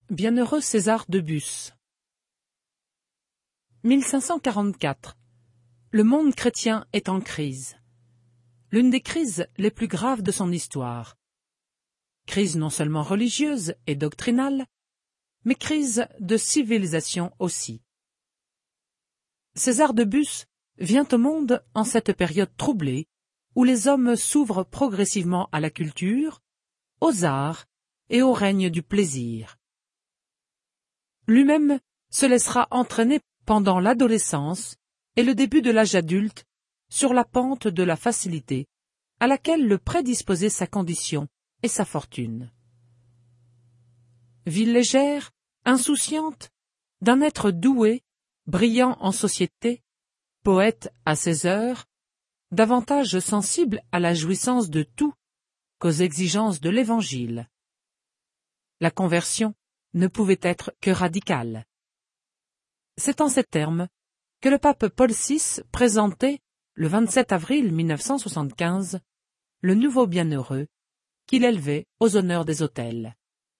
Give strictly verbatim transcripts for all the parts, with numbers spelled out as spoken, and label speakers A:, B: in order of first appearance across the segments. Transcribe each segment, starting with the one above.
A: Bienheureux César de Bus. mille cinq cent quarante-quatre. Le monde chrétien est en crise. L'une des crises les plus graves de son histoire. Crise non seulement religieuse et doctrinale, mais crise de civilisation aussi. César de Bus vient au monde en cette période troublée où les hommes s'ouvrent progressivement à la culture, aux arts et au règne du plaisir. Lui-même se laissera entraîner pendant l'adolescence et le début de l'âge adulte sur la pente de la facilité à laquelle le prédisposait sa condition et sa fortune. Vie légère, insouciante, d'un être doué, brillant en société, poète à ses heures, davantage sensible à la jouissance de tout qu'aux exigences de l'Évangile. La conversion ne pouvait être que radicale. C'est en ces termes que le pape Paul six présentait, le vingt-sept avril mille neuf cent soixante-quinze, le nouveau bienheureux qu'il élevait aux honneurs des autels.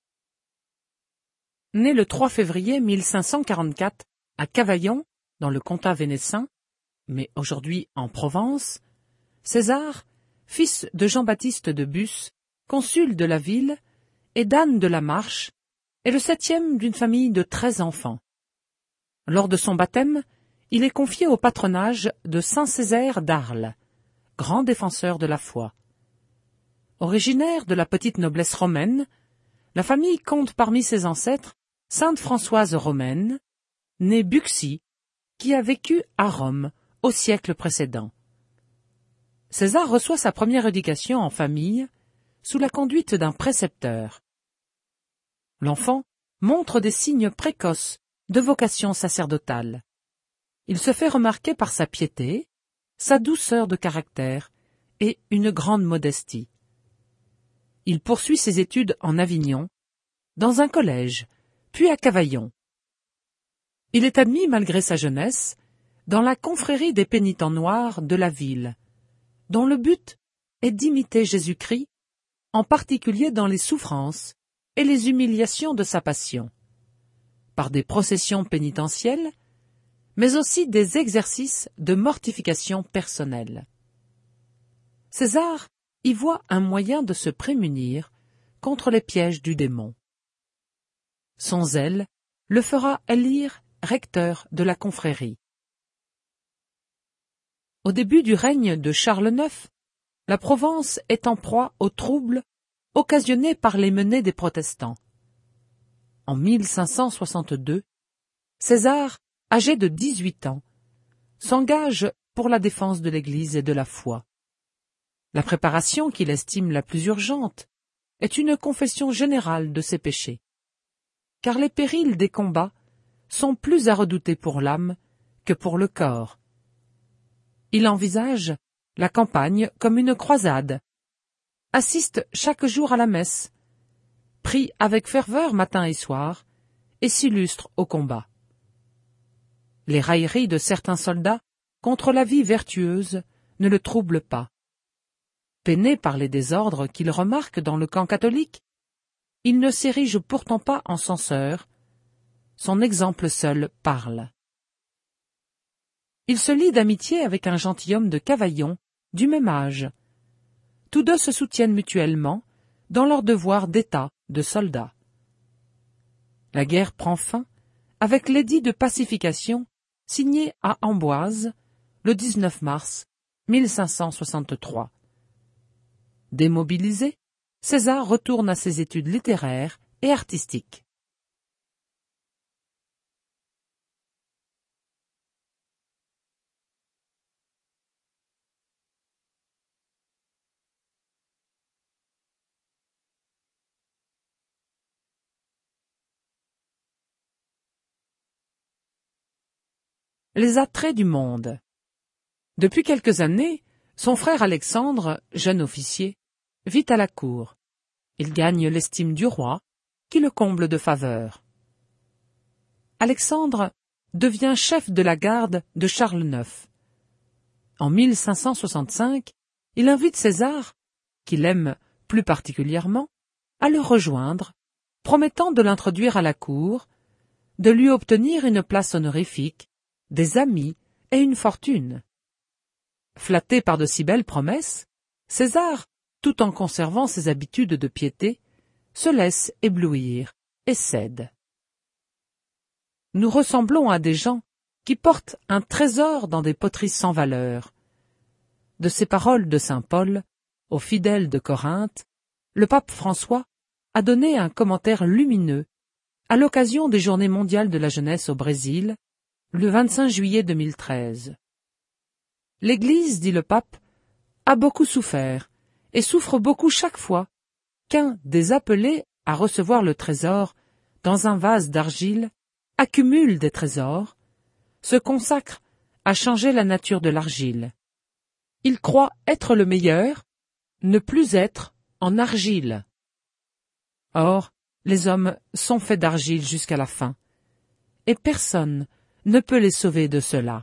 A: Né le trois février mille cinq cent quarante-quatre à Cavaillon, dans le comtat vénécin, mais aujourd'hui en Provence, César, fils de Jean-Baptiste de Bus, consul de la ville, et d'Anne de la Marche, est le septième d'une famille de treize enfants. Lors de son baptême, il est confié au patronage de saint Césaire d'Arles, grand défenseur de la foi. Originaire de la petite noblesse romaine, la famille compte parmi ses ancêtres sainte Françoise romaine, née Buxy, qui a vécu à Rome au siècle précédent. César reçoit sa première éducation en famille sous la conduite d'un précepteur. L'enfant montre des signes précoces de vocation sacerdotale. Il se fait remarquer par sa piété, sa douceur de caractère et une grande modestie. Il poursuit ses études en Avignon, dans un collège, puis à Cavaillon. Il est admis, malgré sa jeunesse, dans la confrérie des pénitents noirs de la ville, dont le but est d'imiter Jésus-Christ, en particulier dans les souffrances et les humiliations de sa passion, par des processions pénitentielles, mais aussi des exercices de mortification personnelle. César y voit un moyen de se prémunir contre les pièges du démon. Son zèle le fera élire recteur de la confrérie. Au début du règne de Charles neuf, la Provence est en proie aux troubles occasionnés par les menées des protestants. En mille cinq cent soixante-deux, César, âgé de dix-huit ans, s'engage pour la défense de l'Église et de la foi. La préparation qu'il estime la plus urgente est une confession générale de ses péchés, car les périls des combats sont plus à redouter pour l'âme que pour le corps. Il envisage la campagne comme une croisade, assiste chaque jour à la messe, prie avec ferveur matin et soir, et s'illustre au combat. Les railleries de certains soldats contre la vie vertueuse ne le troublent pas. Peiné par les désordres qu'il remarque dans le camp catholique, il ne s'érige pourtant pas en censeur, son exemple seul parle. Il se lie d'amitié avec un gentilhomme de Cavaillon, du même âge. Tous deux se soutiennent mutuellement dans leur devoir d'État de soldats. La guerre prend fin avec l'édit de pacification signé à Amboise le dix-neuf mars mille cinq cent soixante-trois. Démobilisé, César retourne à ses études littéraires et artistiques. Les attraits du monde. Depuis quelques années, son frère Alexandre, jeune officier, vit à la cour. Il gagne l'estime du roi, qui le comble de faveurs. Alexandre devient chef de la garde de Charles neuf. En mille cinq cent soixante-cinq, il invite César, qu'il aime plus particulièrement, à le rejoindre promettant de l'introduire à la cour, de lui obtenir une place honorifique, des amis et une fortune. Flatté par de si belles promesses, César, tout en conservant ses habitudes de piété, se laisse éblouir et cède. Nous ressemblons à des gens qui portent un trésor dans des poteries sans valeur. De ces paroles de saint Paul, aux fidèles de Corinthe, le pape François a donné un commentaire lumineux à l'occasion des Journées mondiales de la jeunesse au Brésil, le vingt-cinq juillet deux mille treize. L'Église, dit le pape, a beaucoup souffert et souffre beaucoup chaque fois qu'un des appelés à recevoir le trésor dans un vase d'argile accumule des trésors, se consacre à changer la nature de l'argile. Il croit être le meilleur, ne plus être en argile. Or, les hommes sont faits d'argile jusqu'à la fin, et personne ne peut les sauver de cela.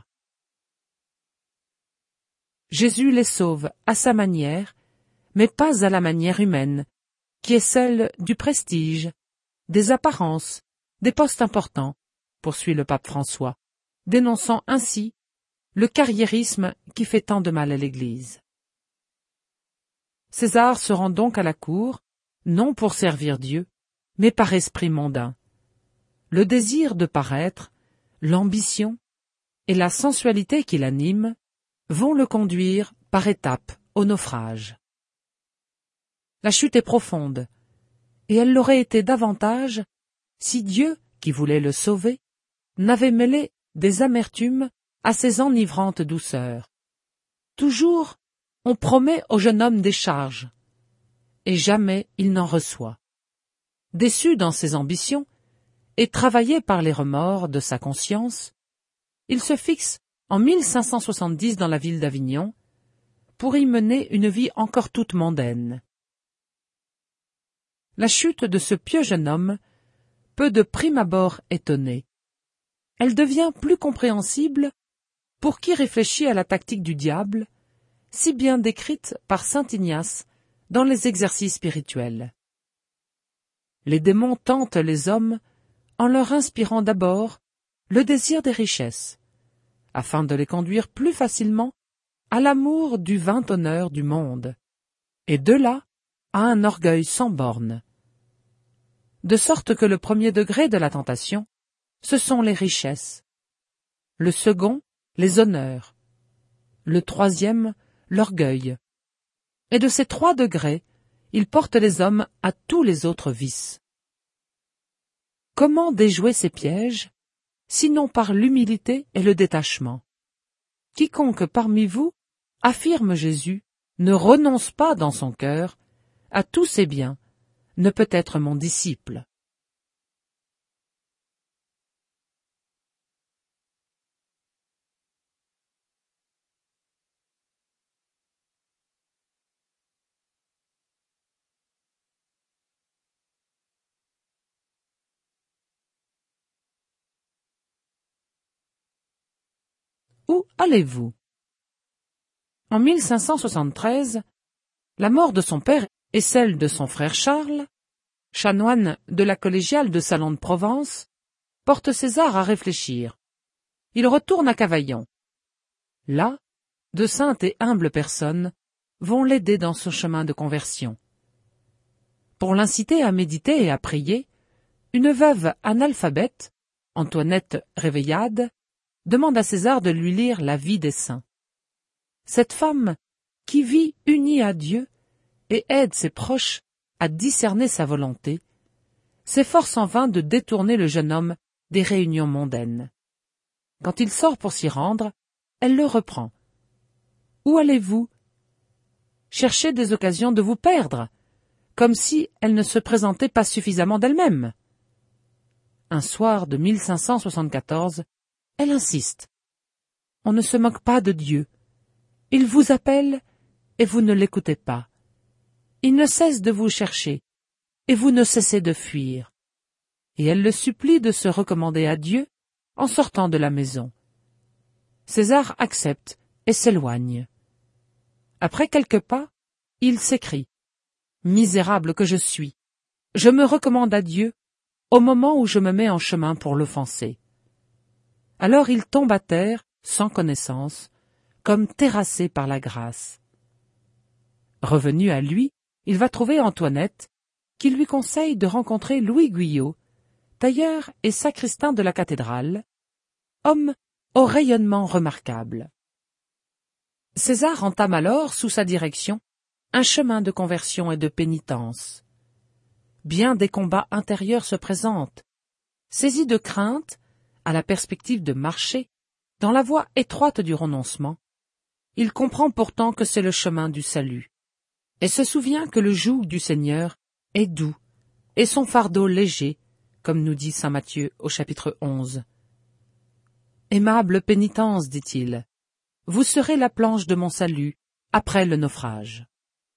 A: Jésus les sauve à sa manière, mais pas à la manière humaine, qui est celle du prestige, des apparences, des postes importants, poursuit le pape François, dénonçant ainsi le carriérisme qui fait tant de mal à l'Église. César se rend donc à la cour, non pour servir Dieu, mais par esprit mondain. Le désir de paraître, l'ambition et la sensualité qui l'anime vont le conduire par étapes au naufrage. La chute est profonde, et elle l'aurait été davantage si Dieu, qui voulait le sauver, n'avait mêlé des amertumes à ses enivrantes douceurs. Toujours, on promet au jeune homme des charges, et jamais il n'en reçoit. Déçu dans ses ambitions, et travaillé par les remords de sa conscience, il se fixe en mille cinq cent soixante-dix dans la ville d'Avignon, pour y mener une vie encore toute mondaine. La chute de ce pieux jeune homme peut de prime abord étonner. Elle devient plus compréhensible pour qui réfléchit à la tactique du diable, si bien décrite par saint Ignace dans les exercices spirituels. Les démons tentent les hommes en leur inspirant d'abord le désir des richesses, afin de les conduire plus facilement à l'amour du vain honneur du monde, et de là à un orgueil sans bornes. De sorte que le premier degré de la tentation, ce sont les richesses, le second, les honneurs, le troisième, l'orgueil, et de ces trois degrés, il porte les hommes à tous les autres vices. Comment déjouer ces pièges, sinon par l'humilité et le détachement? Quiconque parmi vous, affirme Jésus, ne renonce pas dans son cœur à tous ses biens, ne peut être mon disciple. Où allez-vous? En mille cinq cent soixante-treize, la mort de son père et celle de son frère Charles, chanoine de la collégiale de Salon de Provence, portent César à réfléchir. Il retourne à Cavaillon. Là, de saintes et humbles personnes vont l'aider dans son chemin de conversion. Pour l'inciter à méditer et à prier, une veuve analphabète, Antoinette Réveillade, demande à César de lui lire la vie des saints. Cette femme, qui vit unie à Dieu et aide ses proches à discerner sa volonté, s'efforce en vain de détourner le jeune homme des réunions mondaines. Quand il sort pour s'y rendre, elle le reprend. « Où allez-vous ? Cherchez des occasions de vous perdre, comme si elle ne se présentait pas suffisamment d'elle-même. » Un soir de mille cinq cent soixante-quatorze, elle insiste. « On ne se moque pas de Dieu. Il vous appelle et vous ne l'écoutez pas. Il ne cesse de vous chercher et vous ne cessez de fuir. » Et elle le supplie de se recommander à Dieu en sortant de la maison. César accepte et s'éloigne. Après quelques pas, il s'écrie. « Misérable que je suis! je me recommande à Dieu au moment où je me mets en chemin pour l'offenser. Alors il tombe à terre, sans connaissance, comme terrassé par la grâce. Revenu à lui, il va trouver Antoinette, qui lui conseille de rencontrer Louis Guyot, tailleur et sacristain de la cathédrale, homme au rayonnement remarquable. César entame alors, sous sa direction, un chemin de conversion et de pénitence. Bien des combats intérieurs se présentent. Saisi de crainte, à la perspective de marcher, dans la voie étroite du renoncement, il comprend pourtant que c'est le chemin du salut, et se souvient que le joug du Seigneur est doux, et son fardeau léger, comme nous dit saint Matthieu au chapitre onze. « Aimable pénitence, dit-il, vous serez la planche de mon salut après le naufrage. »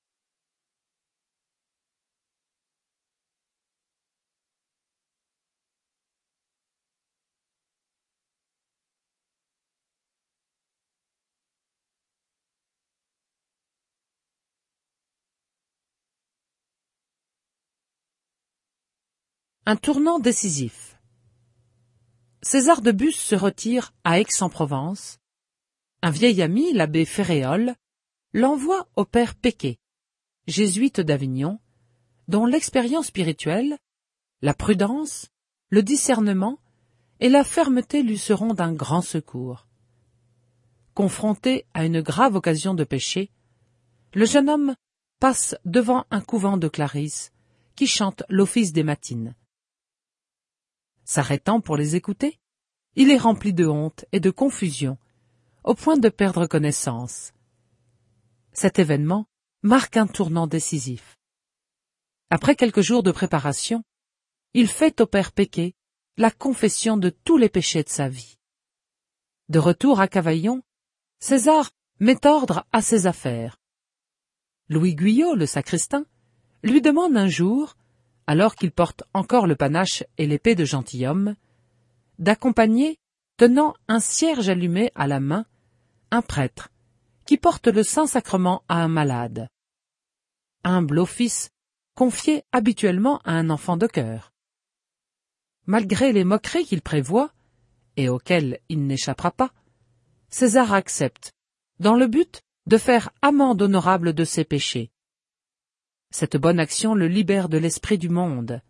A: Un tournant décisif. César de Bus se retire à Aix-en-Provence. Un vieil ami, l'abbé Ferréol, l'envoie au père Péquet, jésuite d'Avignon, dont l'expérience spirituelle, la prudence, le discernement et la fermeté lui seront d'un grand secours. Confronté à une grave occasion de péché, le jeune homme passe devant un couvent de Clarisse qui chante l'office des matines. S'arrêtant pour les écouter, il est rempli de honte et de confusion, au point de perdre connaissance. Cet événement marque un tournant décisif. Après quelques jours de préparation, il fait au père Péquet la confession de tous les péchés de sa vie. De retour à Cavaillon, César met ordre à ses affaires. Louis Guyot, le sacristain, lui demande un jour, alors qu'il porte encore le panache et l'épée de gentilhomme, d'accompagner, tenant un cierge allumé à la main, un prêtre qui porte le Saint-Sacrement à un malade. Humble office confié habituellement à un enfant de cœur. Malgré les moqueries qu'il prévoit, et auxquelles il n'échappera pas, César accepte, dans le but de faire amende honorable de ses péchés. Cette bonne action le libère de l'esprit du monde.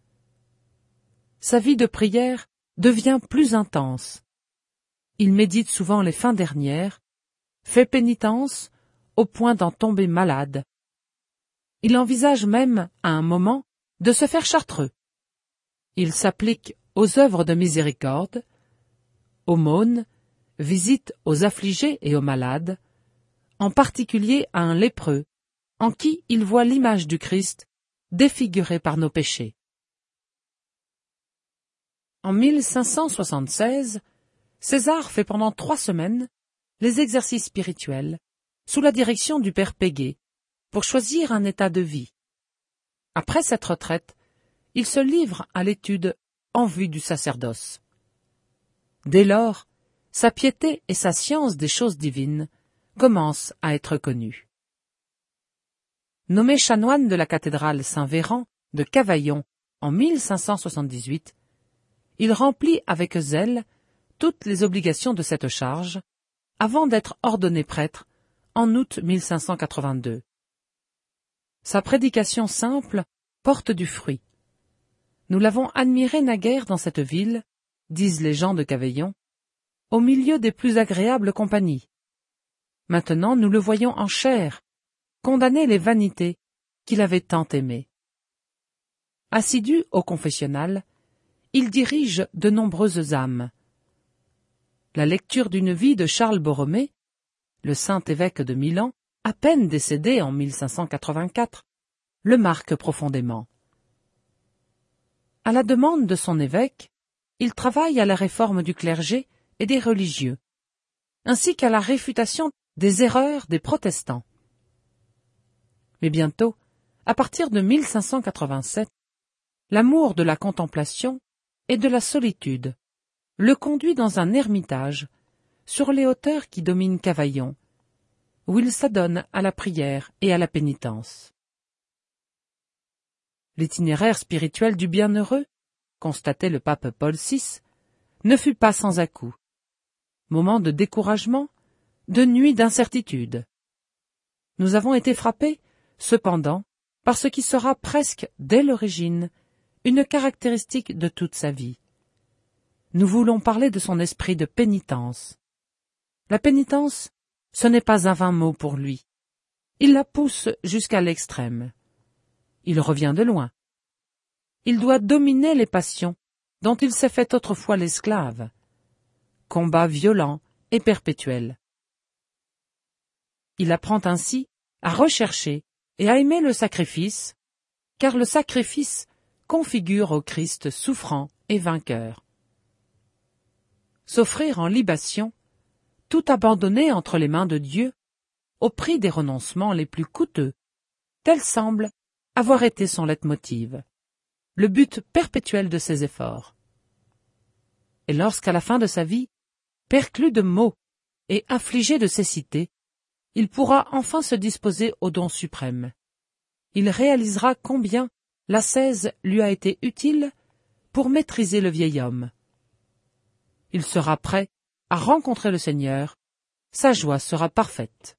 A: Sa vie de prière devient plus intense. Il médite souvent les fins dernières, fait pénitence au point d'en tomber malade. Il envisage même, à un moment, de se faire chartreux. Il s'applique aux œuvres de miséricorde, aumônes, visites aux affligés et aux malades, en particulier à un lépreux, en qui il voit l'image du Christ défigurée par nos péchés. En mille cinq cent soixante-seize, César fait pendant trois semaines les exercices spirituels sous la direction du père Péguet pour choisir un état de vie. Après cette retraite, il se livre à l'étude en vue du sacerdoce. Dès lors, sa piété et sa science des choses divines commencent à être connues. Nommé chanoine de la cathédrale Saint-Véran de Cavaillon en mille cinq cent soixante-dix-huit, il remplit avec zèle toutes les obligations de cette charge avant d'être ordonné prêtre en août mille cinq cent quatre-vingt-deux. Sa prédication simple porte du fruit. Nous l'avons admiré naguère dans cette ville, disent les gens de Cavaillon, au milieu des plus agréables compagnies. Maintenant nous le voyons en chair, condamner les vanités qu'il avait tant aimées. Assidu au confessionnal, il dirige de nombreuses âmes. La lecture d'une vie de Charles Borromée, le saint évêque de Milan, à peine décédé en mille cinq cent quatre-vingt-quatre, le marque profondément. À la demande de son évêque, il travaille à la réforme du clergé et des religieux, ainsi qu'à la réfutation des erreurs des protestants. Mais bientôt, à partir de mille cinq cent quatre-vingt-sept, l'amour de la contemplation et de la solitude le conduit dans un ermitage sur les hauteurs qui dominent Cavaillon, où il s'adonne à la prière et à la pénitence. L'itinéraire spirituel du bienheureux, constatait le pape Paul six, ne fut pas sans à-coups. Moments de découragement, de nuits d'incertitude. Nous avons été frappés, cependant, par ce qui sera presque, dès l'origine, une caractéristique de toute sa vie. Nous voulons parler de son esprit de pénitence. La pénitence, ce n'est pas un vain mot pour lui. Il la pousse jusqu'à l'extrême. Il revient de loin. Il doit dominer les passions dont il s'est fait autrefois l'esclave. Combat violent et perpétuel. Il apprend ainsi à rechercher et à aimer le sacrifice, car le sacrifice configure au Christ souffrant et vainqueur. S'offrir en libation, tout abandonner entre les mains de Dieu, au prix des renoncements les plus coûteux, tel semble avoir été son leitmotiv, le but perpétuel de ses efforts. Et lorsqu'à la fin de sa vie, perclus de maux et affligé de cécité, il pourra enfin se disposer au don suprême. Il réalisera combien l'ascèse lui a été utile pour maîtriser le vieil homme. Il sera prêt à rencontrer le Seigneur, sa joie sera parfaite.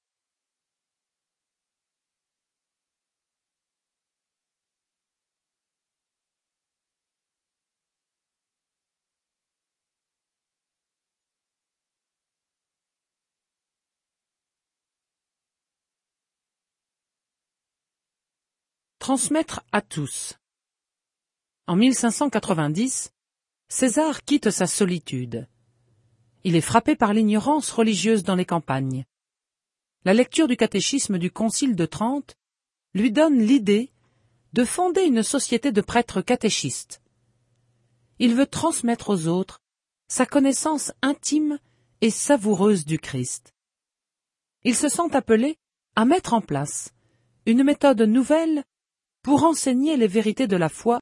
A: Transmettre à tous. En mille cinq cent quatre-vingt-dix, César quitte sa solitude. Il est frappé par l'ignorance religieuse dans les campagnes. La lecture du catéchisme du Concile de Trente lui donne l'idée de fonder une société de prêtres catéchistes. Il veut transmettre aux autres sa connaissance intime et savoureuse du Christ. Il se sent appelé à mettre en place une méthode nouvelle pour enseigner les vérités de la foi